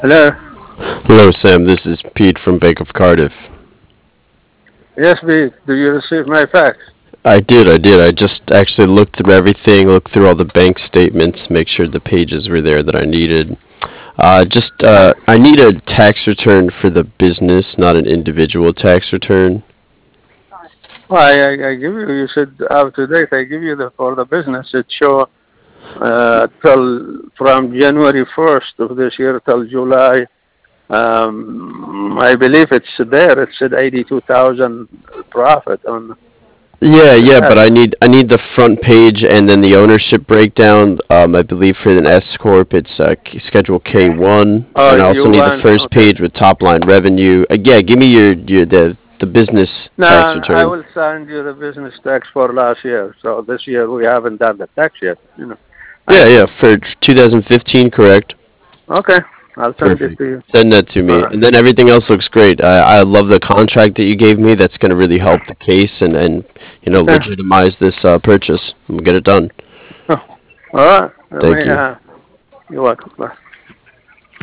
Hello. Hello, Sam. This is Pete from Bank of Cardiff. Yes, B. Do you receive my fax? I did. I just actually looked through everything, looked through all the bank statements, make sure the pages were there that I needed. I need a tax return for the business, not an individual tax return. Why, I give you. You said up to date. I give you the for the business. It show till from January 1st of this year till July. I believe it's there. It said 82,000 profit on the Yeah, but tax. I need the front page and then the ownership breakdown. I believe for an S corp, it's Schedule K1, Oh, and I you also need the want? first Okay. page with top line revenue. Yeah, give me your the business No, tax I return. will send you the business tax for last year. So this year we haven't done the tax yet. I Yeah, for 2015, correct. okay. I'll send it Perfect. to you. Send that to All me, right. and then everything else looks great. I love the contract that you gave me. That's going to really help the case and Okay. legitimize this purchase. We'll get it done. Oh, all right. Let me. Thank you. You're welcome. Bye.